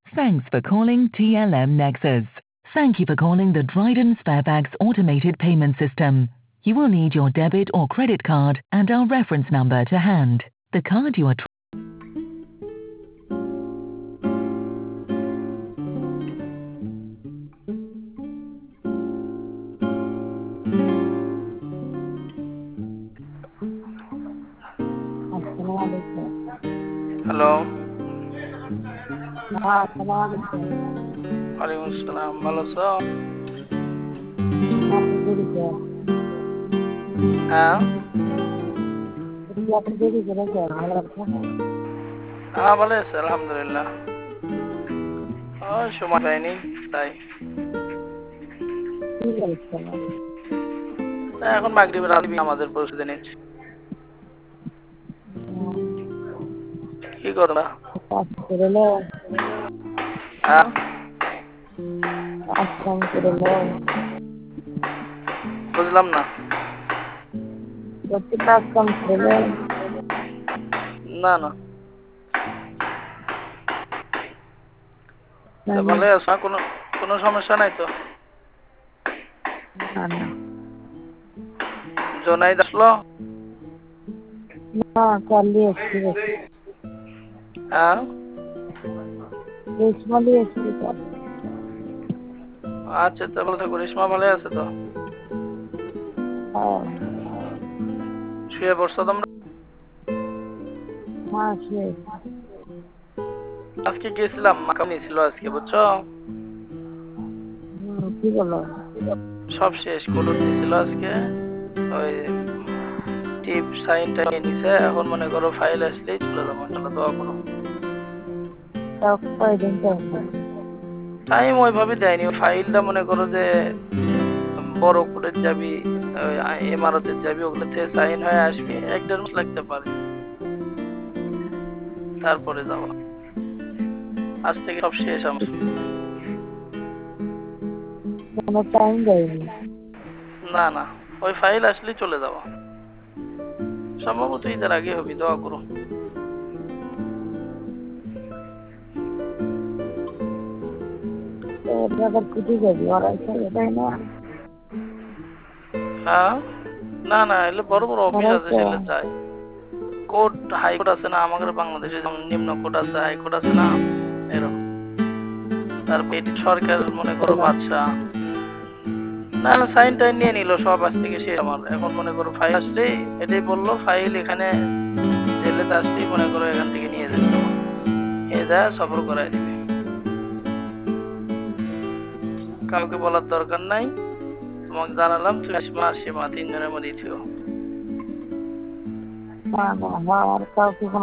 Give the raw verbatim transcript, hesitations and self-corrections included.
Thanks for calling T L M Nexus. Thank you for calling the Dryden Sparebags automated payment system. You will need your debit or credit card and our reference number to hand. The card you are tr- Assalamualaikum. Hello, হ্যাঁ, আসসালামুয়ালাইকুম। ওয়ালাইকুম আসসালাম। ভালো আছো? আপনি দেরি করে হ্যাঁ, আপনি দেরি করে যান, ভালো লাগছে না? হ্যাঁ ভালো আছে আলহামদুলিল্লাহ। ও সময় পাইনি তাই। কি বলছেন? তাই এখন মাগরিবের আগে আমাদের প্রস্তুতি নিচ্ছি। কি করো না? কাজ করলে হ্যাঁ, কাজ কাম করলে বুঝলাম না। বলছি কাজ কাম করলে না না, তা ভালো আছো? কোনো কোনো সমস্যা নাই তো? না না জোনাই আসলো? না চালিয়ে এসছি হ্যাঁ, রেশমালি এসছি তো। আচ্ছা তো ভালো থাকো। রেশমা ভালো আছে তো? হ্যাঁ শুয়ে পড়ছো তোমরা? হ্যাঁ সে আজকে গেছিলাম, মাকা নিয়েছিল আজকে, বুঝছো? হম কি বলো? সব শেষ, কলর নিয়েছিল আজকে। ওই টিপ সাইনটা নিয়ে নিছে, এখন মনে করো ফাইল আসলেই চলে যাবো। ইনশাআল্লাহ দোয়া করো। তাও কয়দিন টাইম লাগে? টাইম ওইভাবে দেয়নি। ফাইলটা মনে করো যে বড় কোর্টের যাবি, ইমারতের যাবি, ওগুলো থেকে সাইন হয়ে আসবি, এক দেড় মাস লাগতে পারে, তারপরে যাবো। আজ থেকে সব শেষ আমার। কোনো টাইম দেয়নি? না না, ওই ফাইল আসলেই চলে যাবো। সম্ভবত ঈদের আগে হবে, দোয়া করো। তো আবার কুটি যাবি ওরা এটাই না? হ্যাঁ, না না, এলে বড় বড় অফিস ওরাই আছে, তো সেগুলো যায়। কোর্ট, হাইকোর্ট আছে না আমাদের বাংলাদেশে, যেমন নিম্ন কোর্ট আছে, হাইকোর্ট আছে না, এরকম। তারপর এটি সরকার মনে করো বাদশা। না না, সাইন টাইন নিয়ে নিল সব, আজ থেকে শেষ আমার। এখন মনে করো ফাইল আসলেই, এটাই বললো ফাইল এখানে জেলেতে আসলেই মনে করো এখান থেকে নিয়ে যেতে হবে, নিয়ে যায় সফর করাই দিবে। কাউকে বলার দরকার নাই, তোমাকে জানালাম। তুমি আসবা, সীমা তিনজনের মধ্যেই থিও। না না, আমার কাউকে